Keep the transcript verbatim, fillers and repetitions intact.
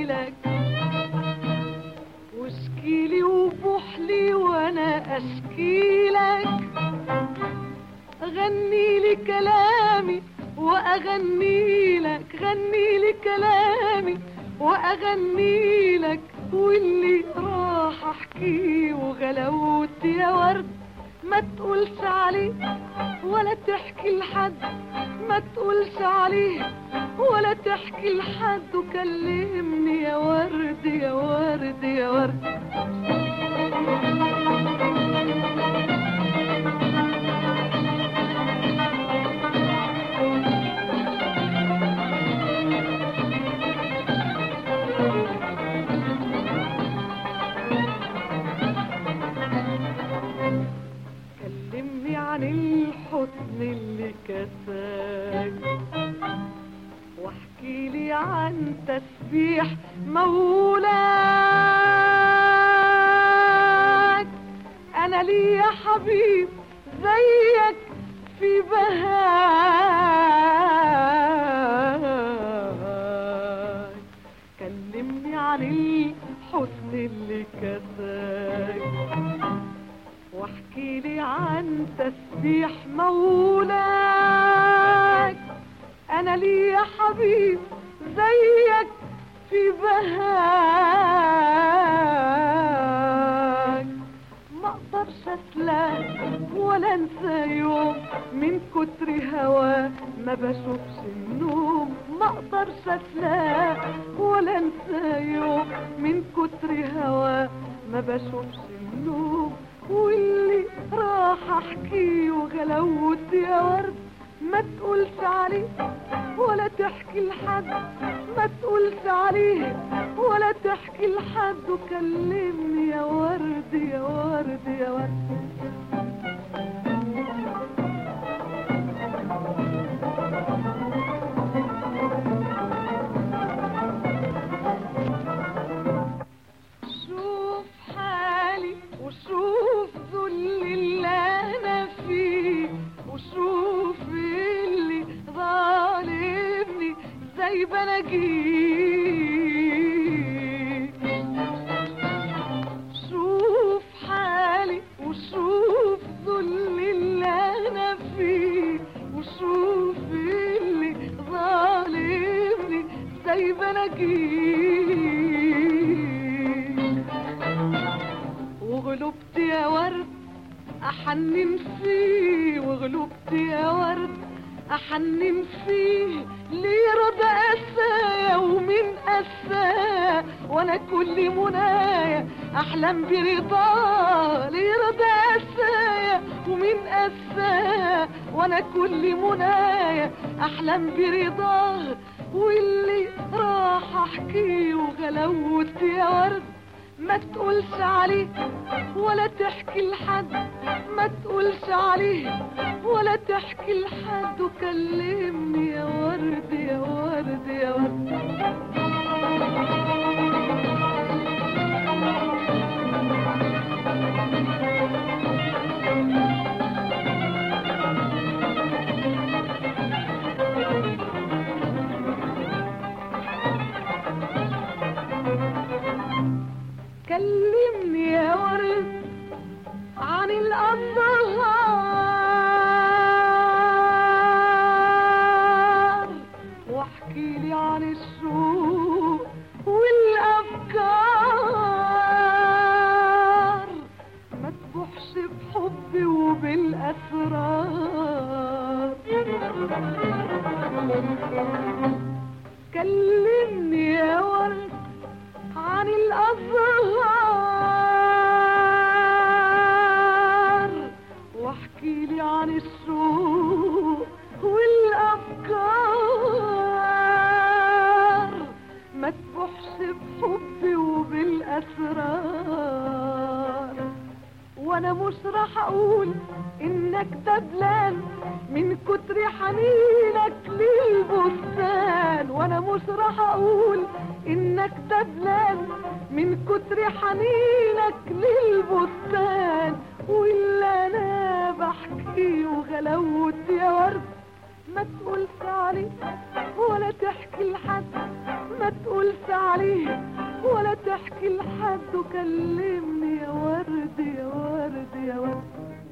لك واشكيلي وبوحلي وانا اشكي لك، غني لي كلامي واغني لك، غني لي كلامي واغني لك، واللي راح احكيه وغلوت يا ورد ما تقولش عليه ولا تحكي لحد، ما تقولش عليه ولا تحكي لحد، وكلمني يا ورد يا ورد يا ورد. كلمني عن الحسن اللي كساك، واحكي لي عن تسبيح مولاك. انا لي يا حبيب زيك في بهاك، كلمني عن الحسن اللي كساك، واحكي لي عن تسبيح مولاك. انا لي يا حبيب زيك في بهاك، ما اقدرش اسلاك ولا انسى يوم من كتر هوا ما بشوفش النوم، ما اقدرش اسلاك ولا انسى يوم من كتر هوا ما بشوفش النوم، واللي راح احكيه وغلوت يا ورد ما تقولش عليه ولا تحكي لحد، ما تقولش عليه ولا تحكي لحد، وكلمني يا ورد يا ورد يا ورد. شوف حالي وشوف ذل اللي انا فيه، وشوف اللي ظالمني زي بناجيك. شوف حالي وشوف ذل اللي انا فيه، وشوف اللي ظالمني زي بناجيك. وغلبت يا ورد احنن فيه، وغلبت يا ورد احنن فيه، ليه رضا اسايا ومن اساه، وانا كل منايا احلم برضاه. ليه رضا اسايا ومن اساه، وانا كل منايا احلم برضاه، واللي راح احكيه وغلوت يا ورد ما تقولش عليه ولا تحكي لحد، ما تقولش عليه ولا تحكي لحد، وكلمني يا ورد يا ورد يا ورد. كلمني يا ورد عن الأزهار، واحكي لي عن الشوق والأفكار، ما تبوحش بحبي وبالأسرار. كلمني يا ورد عن الأزهار، واحكي لي عن الشوق والأفكار، ما تبوحش بحبي وبالأسرار. وانا مش راح اقول انك دبلان من كتر حنينك للبستان، وانا مش راح اقول انك دبلان من كتر حنينك للبستان، واللي انا بحكي وغلوت يا ورد ما تقولش عليه ولا تحكي لحد، ما تقولش عليه ولا تحكي لحد وكلمني يا ورد يا ورد يا ورد.